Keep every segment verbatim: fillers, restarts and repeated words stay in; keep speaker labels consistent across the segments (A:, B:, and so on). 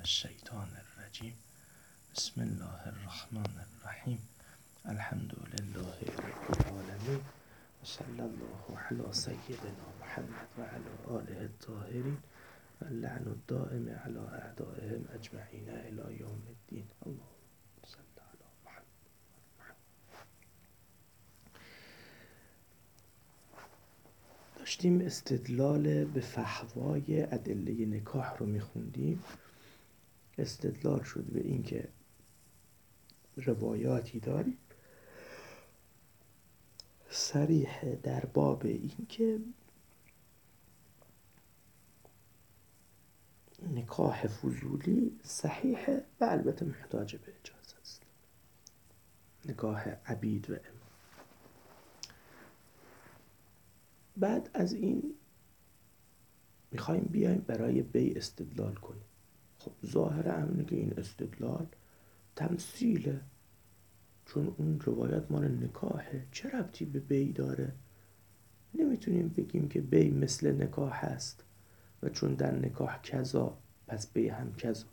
A: الشیطان الرجیم. بسم الله الرحمن الرحیم. الحمد لله رب العالمین و صلی الله علی سیدنا محمد و علی آله الطاهرین و اللعن الدائم علی اعدائهم اجمعین الی یوم الدین. اللهم صل علی محمد. داشتیم استدلال به فحوای ادله نکاح رو میخوندیم. استدلال شد به این که روایاتی داریم صریح در باب این که نکاح فضولی صحیحه و البته محتاج به اجازه است، نکاح عبید و ام. بعد از این میخوایم بیایم برای بی استدلال کنیم. خب ظاهر امنه که این استدلال تمثیله، چون اون روایت مال نکاحه، چه ربطی به بی داره؟ نمیتونیم بگیم که بی مثل نکاح هست و چون در نکاح کذا پس بی هم کذا.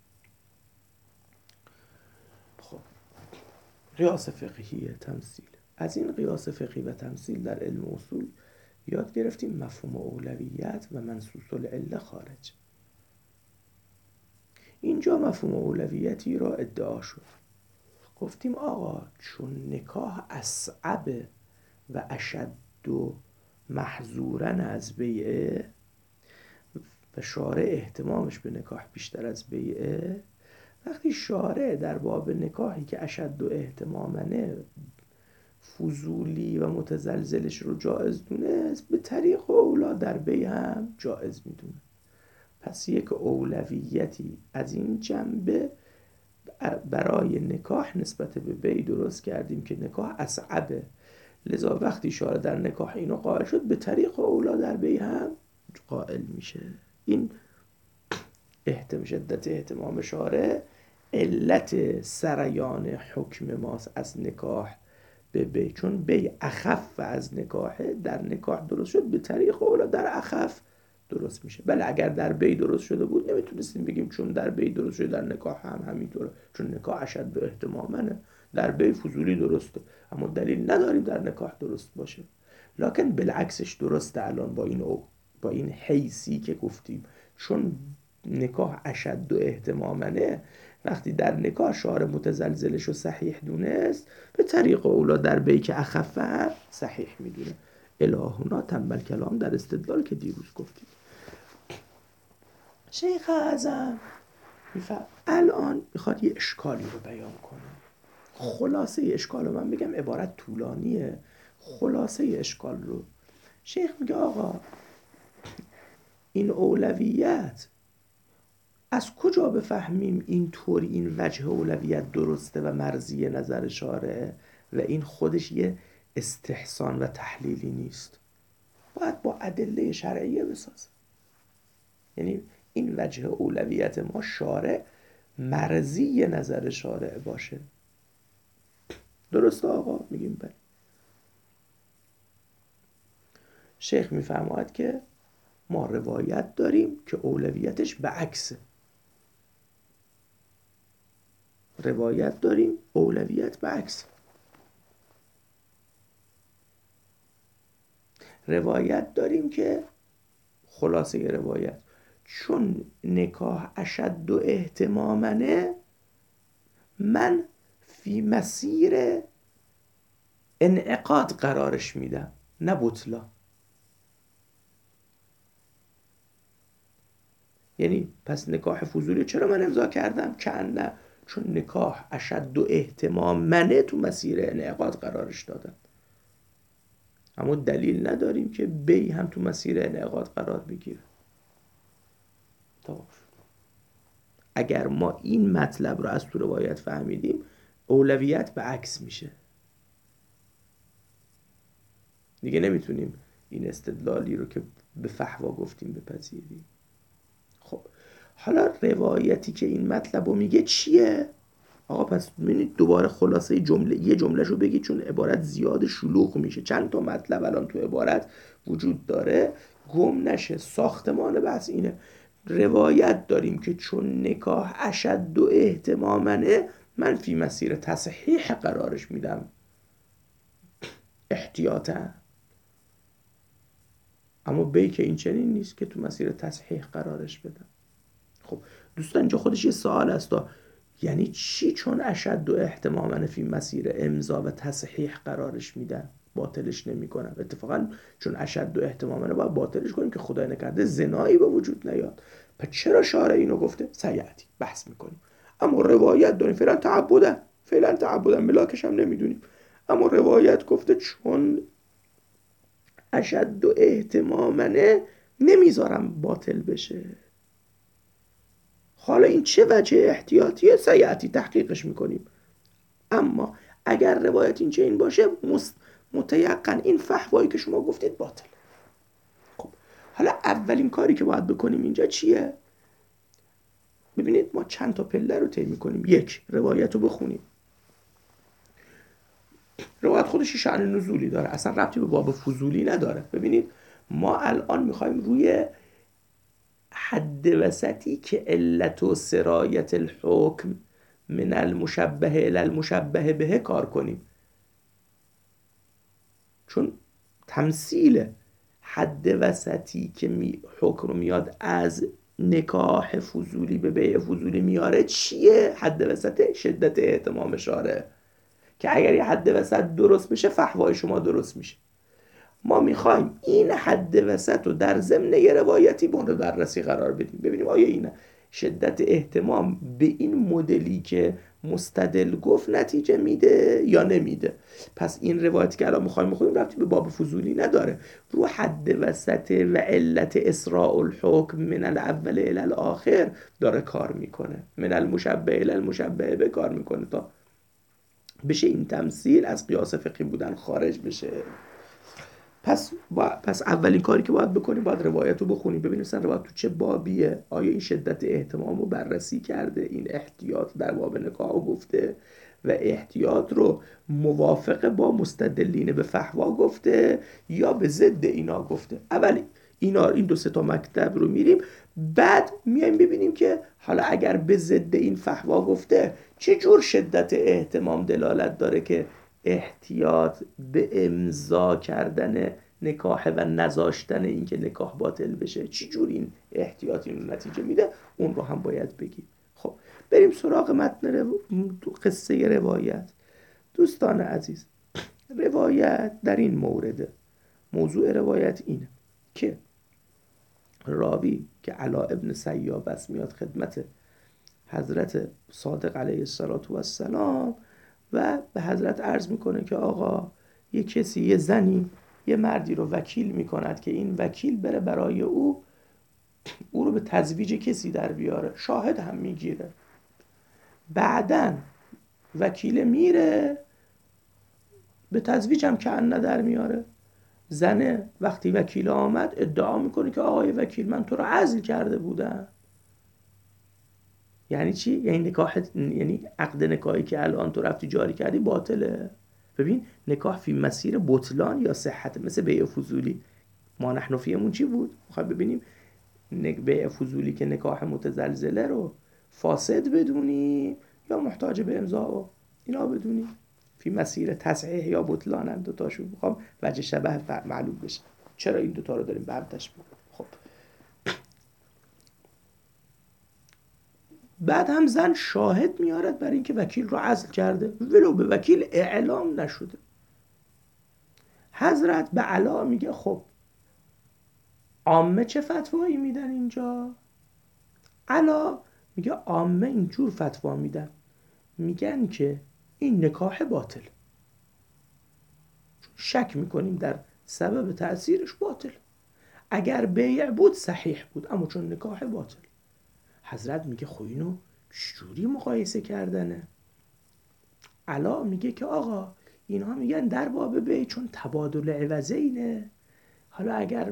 A: خب قیاس فقهی تمثیل. از این قیاس فقهی و تمثیل در علم اصول یاد گرفتیم مفهوم اولویت و منصوص العله خارج. اینجا مفهوم اولویتی را ادعا شد. گفتیم آقا چون نکاح اصعب و اشد و محظورن از بیعه و شارع اهتمامش به نکاح بیشتر از بیعه، وقتی شارع در باب نکاحی که اشد و اهتمامنه فضولی و متزلزلش رو جائز دونست، به طریق اولا در بیع هم جائز میدونه. پس یک اولویتی از این جنبه برای نکاح نسبت به بی درست کردیم که نکاح اصعبه، لذا وقتی شارع در نکاح اینو قائل شد به طریق اولا در بی هم قائل میشه. این احتم شدت اهتمام شارع علت سریان حکم ماست از نکاح به بی، چون بی اخف از نکاح، در نکاح درست شد به طریق اولا در اخف درست میشه. بله اگر در بی درست شده بود نمیتونستیم بگیم چون در بی درست شده در نکاح هم همینطوره، چون نکاح اشد به احتمامنه، در بی فضولی درسته، اما دلیل نداریم در نکاح درست باشه. لکن بالعکسش درسته الان با این او با این حیثی که گفتیم، چون نکاح اشد و احتمامنه، وقتی در نکاح شارع متزلزلش رو صحیح دونست، به طریق اولا در بی که اخفه صحیح میدونه. الهنا تنبل کلام در استدلال که دیروز گفتیم. شیخ اعظم میفهم الان میخواد یه اشکالی رو بیان کنه. خلاصه اشکال رو من بگم، عبارت طولانیه، خلاصه اشکال رو شیخ میگه آقا این اولویت از کجا بفهمیم این طوری این وجه اولویت درسته و مرضی نظر شارعه و این خودش یه استحسان و تحلیلی نیست؟ باید با ادله شرعیه بسازه. یعنی این وجه اولویت ما شارع مرضی نظر شارع باشه. درسته آقا؟ میگیم بله. شیخ میفرماید که ما روایت داریم که اولویتش به عکسه. روایت داریم اولویت به عکس. روایت داریم که خلاصه روایت چون نکاح اشد و اهتمامنه، من فی مسیر انعقاد قرارش میدم نه بطلا. یعنی پس نکاح فضولی چرا من امضا کردم؟ که نه، چون نکاح اشد و اهتمامنه تو مسیر انعقاد قرارش دادم، اما دلیل نداریم که بی هم تو مسیر انعقاد قرار بگیره. اگر ما این مطلب رو از تو روایت فهمیدیم، اولویت به عکس میشه. دیگه نمیتونیم این استدلالی رو که به فحوا گفتیم بپذیریم. خب حالا روایتی که این مطلب رو میگه چیه؟ آقا پس ببینید دوباره خلاصه جمله یه جمله رو بگید، چون عبارت زیاد شلوغ میشه. چند تا مطلب الان تو عبارت وجود داره، گم نشه. ساختمان بحث اینه. روایت داریم که چون نکاح اشد و اهتمامنه من فی مسیر تصحیح قرارش میدم احتیاطا. اما بی که این چنین نیست که تو مسیر تصحیح قرارش بدم. خب دوستان اینجا خودش یه سوال است، یعنی چی چون اشد و اهتمامنه فی مسیر امضا و تصحیح قرارش میدن باطلش نمی کنم؟ اتفاقا چون اشد و اهتمامنه باید باطلش کنیم که خدای نکرده زنایی به وجود نیاد. پس چرا شارع اینو گفته؟ سیعتی بحث میکنیم. اما روایت داریم فعلا تعبدن فعلا تعبدن ملاکش هم نمیدونیم، اما روایت گفته چون اشد و اهتمامنه نمیذارم باطل بشه. حالا این چه وجه احتیاطیه؟ سیعتی تحقیقش میکنیم. اما اگر روایت این چه این باشه متیقن این فحوایی که شما گفتید باطل. خب حالا اولین کاری که باید بکنیم اینجا چیه؟ ببینید ما چند تا پله رو طی میکنیم. یک، روایت رو بخونیم. روایت خودش شأن نزولی داره، اصلا ربطی به باب فضولی نداره. ببینید ما الان میخوایم روی حد وسطی که علت و سرایت الحکم من المشبه الی المشبه به کار کنیم، چون تمثیل حد وسطی که می حکم رو میاد از نکاح فضولی به بیع فضولی میاره چیه؟ حد وسط شدت اهتمام شارع، که اگر یه حد وسط درست بشه فحوای شما درست میشه. ما میخوایم این حد وسط رو در ضمن یه روایتی مورد بررسی قرار بدیم، ببینیم آیا این شدت اهتمام به این مدلی که مستدل گفت نتیجه میده یا نمیده. پس این روایتی که الان میخوایم بخونیم ربطی به باب فضولی نداره، رو حد وسط و علت اسراء الحکم من الاول الی الاخر داره کار میکنه، من المشبه الی المشبه به کار میکنه تا بشه این تمثیل از قیاس فقهی بودن خارج بشه. پس با... پس اولین کاری که باید بکنیم باید روایت رو بخونیم، ببینیم مثلا روایت تو چه بابیه، آیا این شدت اهتمام رو بررسی کرده، این احتیاط در باب نکاح رو گفته و احتیاط رو موافق با مستدلین به فحوا گفته یا به ضد اینا گفته. اولی اینا این دو سه تا مکتب رو میریم، بعد میایم ببینیم که حالا اگر به ضد این فحوا گفته چه جور شدت اهتمام دلالت داره که احتیاط به امضا کردن نکاح و نذاشتن این که نکاح باطل بشه چی جور این احتیاط این نتیجه میده، اون رو هم باید بگیم. خب بریم سراغ متن رو... قصه روایت. دوستان عزیز، روایت در این مورد موضوع روایت اینه که راوی که علا ابن سیاب است میاد خدمت حضرت صادق علیه السلام و به حضرت عرض میکنه که آقا یه کسی یه زنی یه مردی رو وکیل میکند که این وکیل بره برای او او رو به تزویج کسی در بیاره، شاهد هم میگیره. بعدن وکیل میره به تزویج هم که ان در میاره. زنه وقتی وکیل آمد ادعا میکنه که آقای وکیل من تو رو عزل کرده بودم. یعنی چی؟ یعنی نکاح، یعنی عقد نکاحی که الان تو رفتی جاری کردی باطله. ببین نکاح فی مسیر بطلان یا صحت، مثل بیع فضولی. ما نحن فیمون چی بود؟ میخوایم ببینیم بیع فضولی که نکاح متزلزله رو فاسد بدونی یا محتاج به امضا، اینا بدونی فی مسیر تصحیح یا بطلان هم دوتاشو میخوام وجه شبه معلوم بشه چرا این دوتا رو داریم به هم تشبیه. خب بعد هم زن شاهد میارد برای اینکه وکیل رو عزل کرده ولو به وکیل اعلام نشده. حضرت به علا میگه خب عامه چه فتوایی میدن اینجا؟ علا میگه عامه اینجور فتوا میدن، میگن که این نکاح باطل، شک میکنیم در سبب تأثیرش باطل. اگر بیع بود صحیح بود، اما چون نکاح باطل. حضرت میگه خب اینو چجوری مقایسه کردنه؟ علا میگه که آقا اینها میگن در باب بیع چون تبادل عوضینه، حالا اگر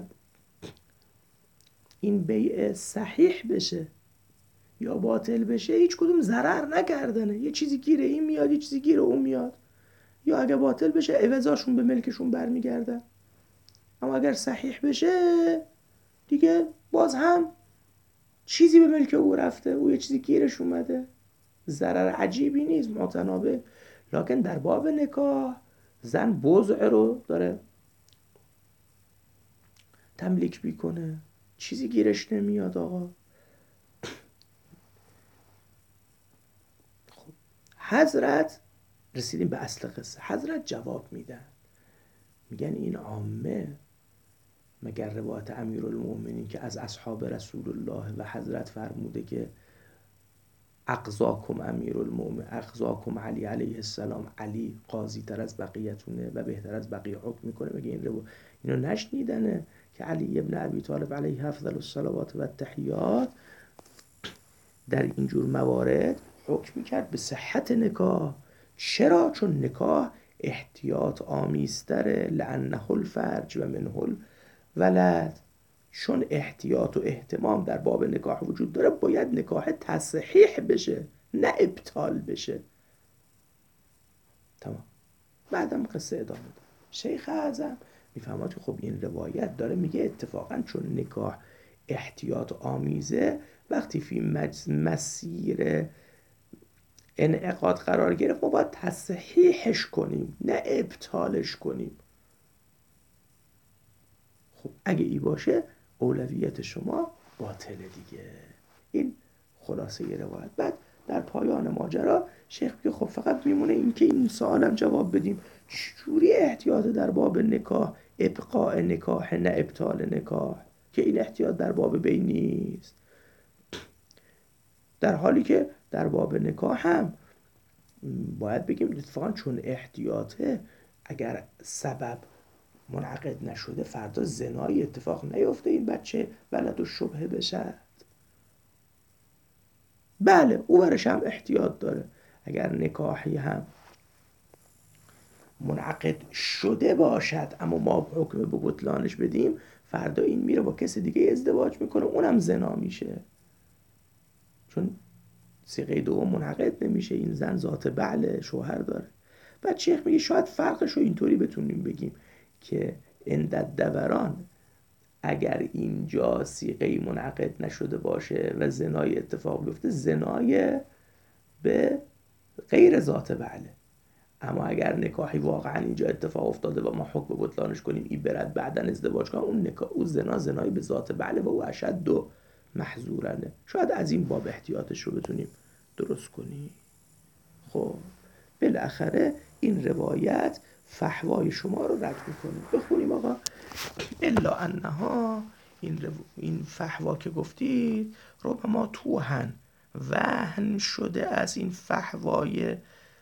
A: این بیع صحیح بشه یا باطل بشه هیچ کدوم ضرر نکردنه، یه چیزی گیره این میاد یه چیزی گیره اون میاد، یا اگر باطل بشه عوضاشون به ملکشون برمیگردن، اما اگر صحیح بشه دیگه باز هم چیزی به ملک او رفته، او یه چیزی گیرش اومده، ضرر عجیبی نیست، متنابه. لکن در باب نکاح زن بضع رو داره تملیک میکنه، چیزی گیرش نمیاد آقا. خب حضرت رسیدیم به اصل قصه. حضرت جواب میدن، میگن این عامه مگر روایت امیرالمومنین که از اصحاب رسول الله و حضرت فرموده که اقضاکم امیرالمومنین، اقضاکم علی علیه السلام، علی قاضی تر از بقیتونه و بهتر از بقیه حکم میکنه، میگه این رو اینو نشنیدنه که علی ابن ابی طالب علیه افضل الصلوات و التحیات در اینجور موارد حکم میکرد به صحت نکاح. چرا؟ چون نکاح احتیاط آمیزتره، لانه الفرج و منه الولد. چون احتیاط و اهتمام در باب نکاح وجود داره، باید نکاح تصحیح بشه نه ابطال بشه. تمام. بعدم قصه ادامه داره. شیخ اعظم میفهمد که خب این روایت داره میگه اتفاقا چون نکاح احتیاط آمیزه، وقتی فی مسیر انعقاد قرار گرفت ما باید تصحیحش کنیم نه ابطالش کنیم. خب اگه ای باشه اولویت شما باطله دیگه. این خلاصه ی روایت. بعد در پایان ماجرا شیخ میگه خب فقط میمونه این که این سوالم جواب بدیم، چجوری احتیاط در باب نکاح ابقاء نکاح نه ابطال نکاح، که این احتیاط در باب بی نیست، در حالی که در باب نکاح هم باید بگیم اتفاقا چون احتیاطه، اگر سبب منعقد نشده فردا زنایی اتفاق نیفته این بچه ولد و شبهه بشه. بله او برش هم احتیاط داره، اگر نکاحی هم منعقد شده باشد اما ما حکم به بطلانش بدیم، فردا این میره با کسی دیگه ازدواج میکنه، اونم زنا میشه، چون صیغه دوم منعقد نمیشه، این زن ذات بعل شوهر داره. بعد شیخ میگه شاید فرقش رو اینطوری بتونیم بگیم که اندد دوران اگر اینجا صیغه منعقد نشده باشه و زنای اتفاق بیفته، زنای به غیر ذات بعله. اما اگر نکاحی واقعا اینجا اتفاق افتاده و ما حکم بطلانش کنیم این برد بعدن ازدواج کنه، اون نکاح اون زنا زنایی به ذات بعله و او اشد و محظورنه. شاید از این باب احتیاطش رو بتونیم درست کنیم. خب بالاخره این روایت فحوای شما رو رد میکنه. بخونیم آقا. الا انها، این, رو... این فحوا که گفتید ربما توهن وهن شده از این فحوای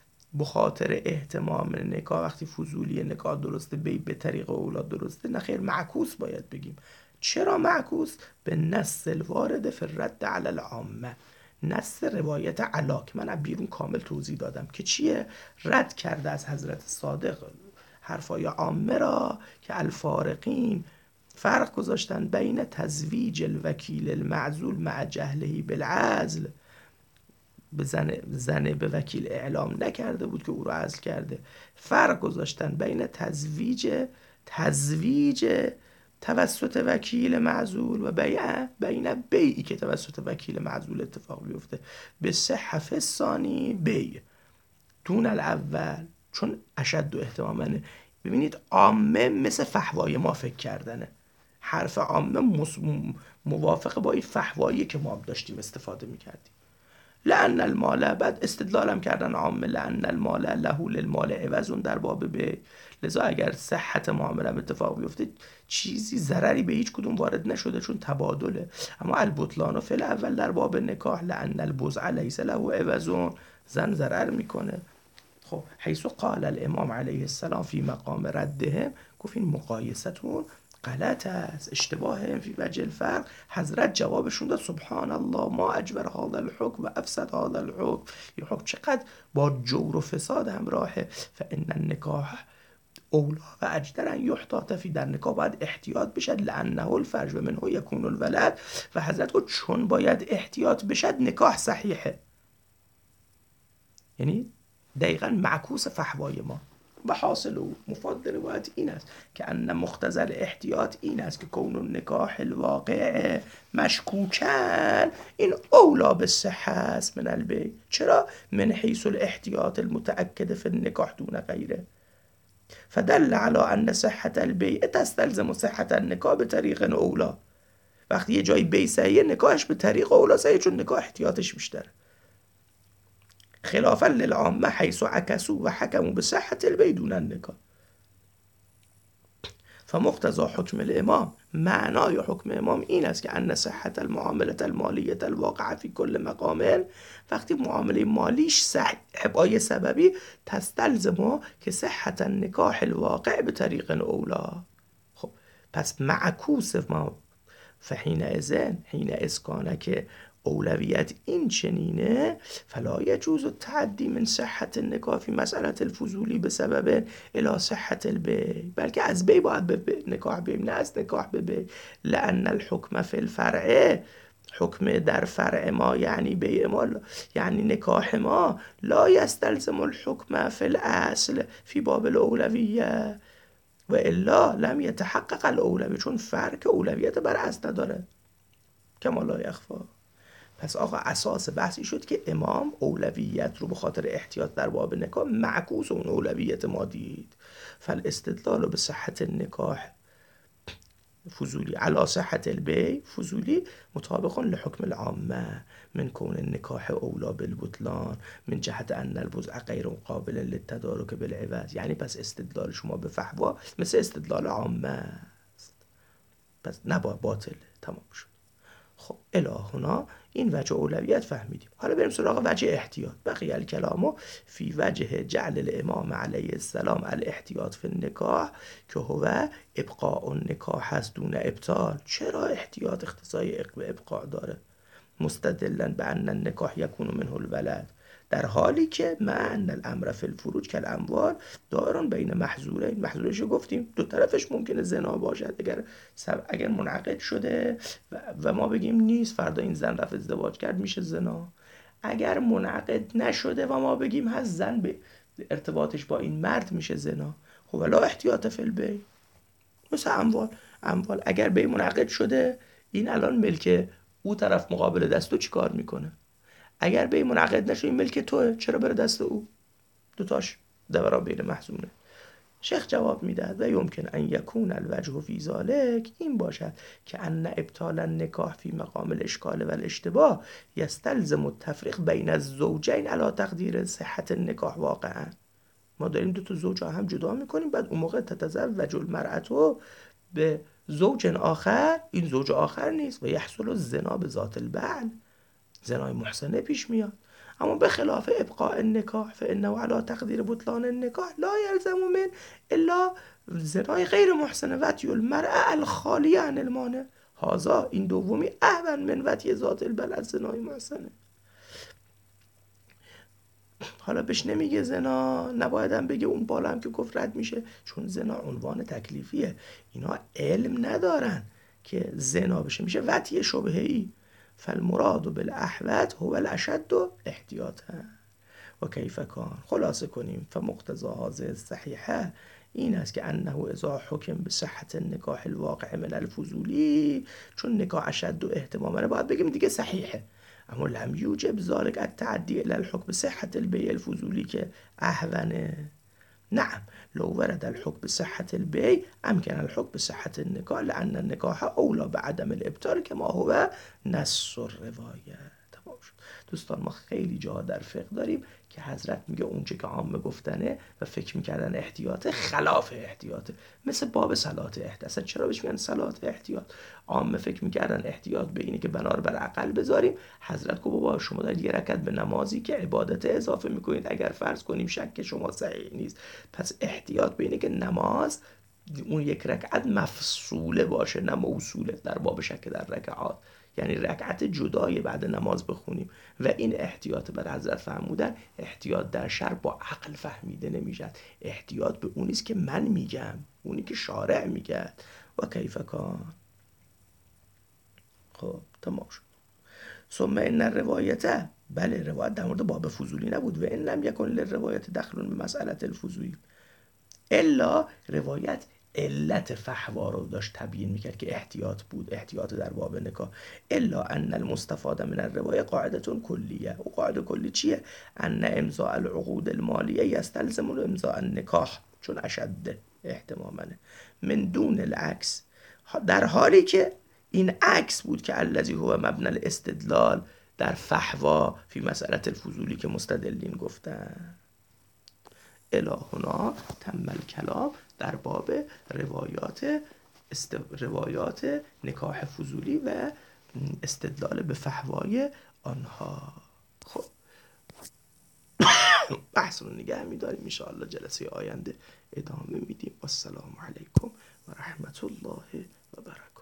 A: بخاطر احتمام نکاح، وقتی فضولی نکاح درسته بی به طریق اولاد درسته، نه خیر معکوس باید بگیم. چرا معکوس؟ به نص الوارد فی الرد علی العامه، نص روایت علاک من بیرون کامل توضیح دادم که چیه، رد کرده از حضرت صادق حرفای عامه را که الفارقین فرق گذاشتن بین تزویج الوکیل المعزول مع جهلهی بالعزل، به زن, زن به وکیل اعلام نکرده بود که او رو عزل کرده، فرق گذاشتن بین تزویج تزویج توسط وکیل معزول و بیع بین بیعی که توسط وکیل معزول اتفاق بیفته به صحف ثانی بیع دون الاول، چون اشد و احتمامنه. ببینید عامه مثل فحوای ما فکر کردنه، حرف عامه موافق با این فحوایی که ما داشتیم استفاده میکردیم. لأن المال، بعد استدلالم کردن عامه لأن المال له للمال عوض در باب به، لذا اگر صحت معامله اتفاق بیفته چیزی ضرری به هیچ کدوم وارد نشده چون تبادله. اما البطلان فی الاول در باب نکاح لأن البضع لیس له عوض، زن ضرر میکنه. خب حیث قال الامام علیه السلام فی مقام ردهم، گفت این مقایستون غلط است، اشتباه فی وجه الفرق. حضرت جوابشون داد سبحان الله ما اجبر هذا الحکم و افسد هذا الحکم، این حکم چقدر با جور و فساد همراهه. فان النکاح اولا و اجدر ان یحتاط فی، در نکاح باید احتیاط بشد، لانه الفرج و منه یکون الولد، و حضرت گفت چون باید احتیاط بشد نکاح صحیحه، یعنی دقیقاً معکوس فحوای ما. و حاصل او مفاد روایت این است که ان مقتضی الاحتیاط این است که کون النکاح الواقع مشکوکن این اولا به صحه است من البیع. چرا؟ من حیث الاحتیاط المتأکد فی النکاح دون غیره، فدل على ان صحة البیع تستلزم صحة النکاح به طریق اولا. وقتی یه جایی بیع صحیحه نکاحش به طریق اولا صحیحه، چون نکاح احتیاطش بیشتره. خلافا للعامه حیث عکسوا و حکموا به صحة البیع دون النکاح. فمقتضى حکم الامام، معنای حکم امام این است که ان صحة المعامله المالیه الواقعه فی کل مقام، وقتی معامله مالیش صحیح با یه سببی تستلزم که صحة النکاح الواقع به طریق اولا. خب پس معکوس ما فحین ازن حین اسکانه که اولویت این چنینه، فلا یجوز التعدی من صحة النکاح فی مسئله الفضولی به سبب الی صحة البیع، بلکه از بی باید به نکاح بیم، نه از نکاح به بی. لان الحکم فی الفرع، حکم در فرع ما یعنی بیع ما یعنی نکاح ما، لا یستلزم الحکم فی الاصل فی باب الاولویه و الا لم یتحقق الاولویه، چون فرق اولویت بر اصل نداره کما لا یخفی. پس آقا اساس بحثی شد که امام اولویت رو به خاطر احتیاط در باب نکاح معکوس اون اولویت ما دید. فالاستدلال به صحت النکاح فضولی علی صحت البیع فضولی مطابق لحکم العامه من کون النکاح اولا بالبطلان من جهت ان الوضع غیر قابل للتدارک بالعوض. یعنی پس استدلال شما به فحوا مثل استدلال عامه است، پس نباید باطل. تمام شد. خب الهنا این وجه اولویت فهمیدیم. حالا بریم سراغ وجه احتیاط. بقیه الکلامو فی وجه جعل الامام علیه السلام الاحتیاط فی النکاح که هو ابقاء النکاح هست دون ابطال. چرا احتیاط اختصاصی به ابقاء داره؟ مستدلا به ان النکاح یکون منه الولد، در حالی که من الامر فی الفروج کالاموال دائرون بین محظورین. محظورش گفتیم دو طرفش ممکنه زنا باشد، اگر اگر منعقد شده و, و ما بگیم نیست، فردا این زن رفت ازدواج کرد میشه زنا. اگر منعقد نشده و ما بگیم هست زن به ارتباطش با این مرد میشه زنا. خب ولا احتیاط فی البیع. مثل اموال، اموال اگر بیع منعقد شده این الان ملک او طرف مقابل دست تو چی کار میکنه؟ اگر بیع منعقد نشه این ملک توه، چرا بره دست او؟ دوتاش دورا بین محزونه. شیخ جواب میدهد و یمکن ان یکون الوجه فی ذلک این باشد که ان ابطال النکاح فی مقام الاشکال و الاشتباه یستلزم التفریق بین الزوجین علی تقدیر صحت النکاح واقعا. ما داریم دو تا زوج هم جدا میکنیم، بعد اون موقع تتزوج المرأة به زوج آخر، این زوج آخر نیست و یحصل الزنا به ذات البعل، زنای محسنه پیش میاد. اما به خلاف ابقاء النکاح فانه علی تقدیر بطلان النکاح لا یلزم من الا زنای غیر محسنه وطی المرأة الخالیه عن المانع. هذا این دومی اهون من وطی ذات البعل از زنای محسنه. حالا بهش نمیگه زنا، نباید هم بگه اون بالا هم که گفت رد میشه، چون زنا عنوان تکلیفیه. اینا علم ندارن که زنا بشه، میشه وطی شبهه‌ای. فالمراد بالاحوط هو الاشد احتیاطا و کیف کان. خلاصه کنیم فمقتضى هذه الصحیحه این است که انه اذا حکم به صحت النکاح الواقع من الفضولی، چون نکاح اشد احتماما باید بگیم دیگه صحیحه، اما لم یوجب ذلك التعدی الى الحکم صحة البیع الفضولی که اهونه. نعم لو ورد الحكم بصحة البيع أمكن الحكم بصحة النكاح لأن النكاح أولى بعدم الإبطال كما هو نص الرواية. تمام شد. دوستان ما خیلی جا در فقه داریم که حضرت میگه اونچه که عامه گفتنه و فکر میکردن احتیاطه خلاف احتیاطه، مثل باب صلات احتیاط. اصلا چرا بهش میگن صلات احتیاط؟ عامه فکر میکردن احتیاط به اینه که بنا رو بر عقل بذاریم. حضرت گفت بابا شما دارید یه رکعت به نمازی که عبادت اضافه میکنید، اگر فرض کنیم شک شما صحیح نیست، پس احتیاط به اینه که نماز اون یک رکعت مفصوله باشه نه موصوله، در باب شک در رکعات، یعنی رکعت جدای بعد نماز بخونیم و این احتیاط بر حضرت فرمودن. احتیاط در شرع با عقل فهمیده نمیشه، احتیاط به اونیست که من میگم، اونی که شارع میگه. و کیف کان. خب تمام شد. ثم ان الروایته، بله روایت در مورد باب فضولی نبود و ان لم یکن للروایت دخل به مسئله الفضولی. الا روایت علت فحوا رو داشت تبیین میکرد که احتیاط بود، احتیاط در باب نکاح. الا ان المستفاد من الروایه قاعدتون کلیه. و قاعده کلی چیه؟ ان امضاء العقود المالیه یستلزم امضاء النکاح، چون اشد احتماما من دون العکس، در حالی که این عکس بود که الذی هو مبنی الاستدلال در فحوا فی مسئله الفضولی که مستدلین گفتن. الهنا تم الکلام در باب روایات است... روایات نکاح فضولی و استدلال به فحوای آنها. خب بحث رو نگه می‌داریم، ان شاء الله جلسه آینده ادامه میدیم. السلام علیکم و رحمت الله و برکاته.